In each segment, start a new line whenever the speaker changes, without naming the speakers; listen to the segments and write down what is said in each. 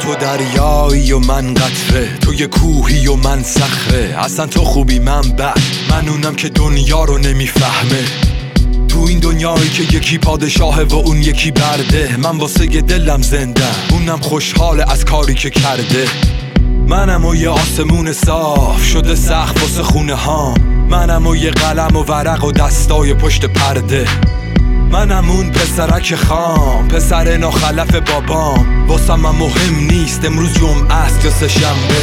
تو دریایی و من قطره، تو یه کوهی و من صخره. اصلا تو خوبی من بد، من اونم که دنیا رو نمیفهمه. تو این دنیایی که یکی پادشاهه و اون یکی برده، من واسه یه دلم زنده، اونم خوشحاله از کاری که کرده. منم و یه آسمون صاف شده سقف واسه خونه هام، منم و یه قلم و ورق و دستای پشت پرده. منم اون پسرک خام، پسر ناخلف بابام. واسم من مهم نیست امروز جمعه است یا سه شنبه.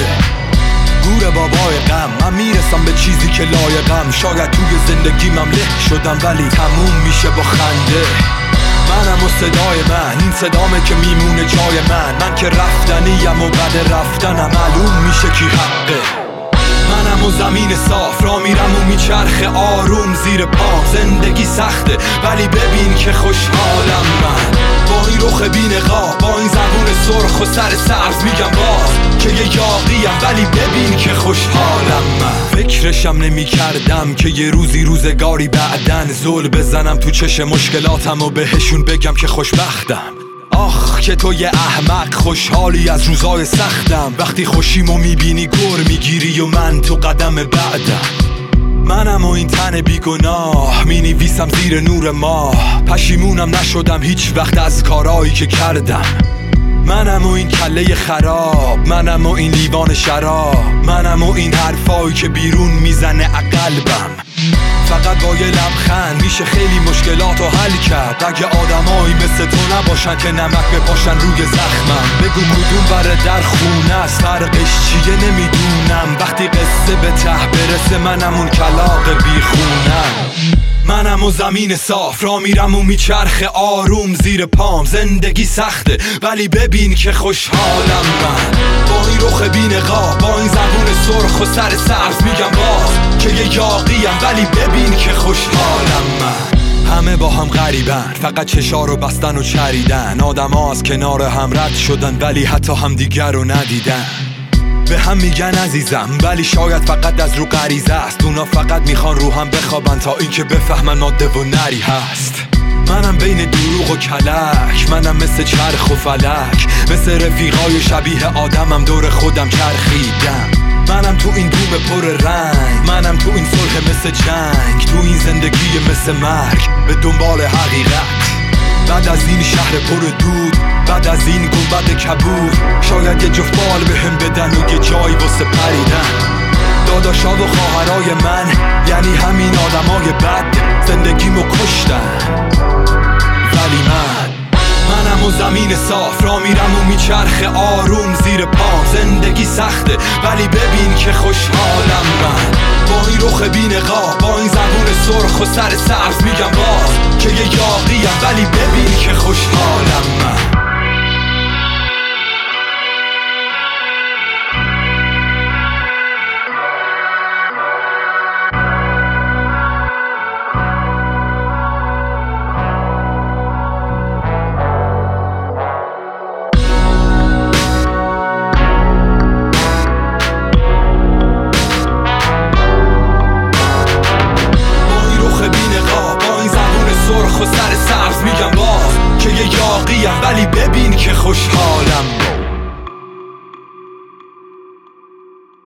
گور بابای غم، من میرسم به چیزی که لایقم. شاید توی زندگیم له شدم ولی تموم میشه با خنده. منم و صدای من، این صدامه که میمونه جای من که رفتنیم و بعد رفتنم معلوم میشه کی حقه. منم و زمین صاف را میرم و میچرخه آروم زیر پام. زندگی سخته ولی ببین که خوشحالم من، با این رخ بی‌نقاب، با این زبون سرخ و سر سبز میگم باز که یه یاغیم ولی ببین که خوشحالم من. فکرشم نمی کردم که یه روزگاری بعدن زل بزنم تو چشم مشکلاتم و بهشون بگم که خوشبختم. آخ که تو یه احمق خوشحالی از روزای سختم، وقتی خوشیمو میبینی گر میگیری و من تو قدم بعدم. منم و این تن بیگناه مینویسم زیر نور ماه، پشیمونم نشدم هیچ وقت از کارایی که کردم. منم و این کله خراب، منم و این لیوان شراب، منم و این حرفایی که بیرون میزنه قلبم. فقط با یه لبخند میشه خیلی مشکلاتو حل کرد. اگه آدمایی مثل تو نباشن که نمک بپاشن روی زخمم، بگو کدوم بره در خونه است، فرقش چیه نمیدونم. وقتی قصه به ته برسه منم اون کلاغ بیخونم. منم و زمین صاف را میرم و میچرخه آروم زیر پام. زندگی سخته ولی ببین که خوشحالم من، با این رخ بی‌نقاب، با این زبون سرخ و سر سبز میگم باز که یه یاغیم ولی ببین که خوشحالم من. همه با هم غریبن، فقط چشا رو بستن و چریدن. آدم ها از کنار هم رد شدن ولی حتی هم دیگر رو ندیدن. به هم میگن عزیزم ولی شاید فقط از رو غریزه است. اونا فقط میخوان رو هم بخوابن تا اینکه بفهمن ماده و نری هست. منم بین دروغ و کلک، منم مثل چرخ و فلک، مثل رفیقای شبیه آدمم دور خودم چرخیدم. منم تو این دوم پر رنگ، منم تو این صلح مثل جنگ، تو این زندگی مثل مرگ به دنبال حقیقت. بعد از این شهر پر دود، بعد از این گنبد کبود، شاید یه جفت بال بهم بدن و یه جایی واسه پریدن. داداشا و خواهرای من یعنی همین آدمای بد زندگیمو کشتن. ولی منم و زمین صاف را میرم و میچرخه آروم زیر پام. زندگی سخته ولی ببین که خوشحالم من، با این رخ بی‌نقاب، با این زبون سرخ و سر سبز میگم باز که یه یاغیم ولی ببین که خوشحالم من.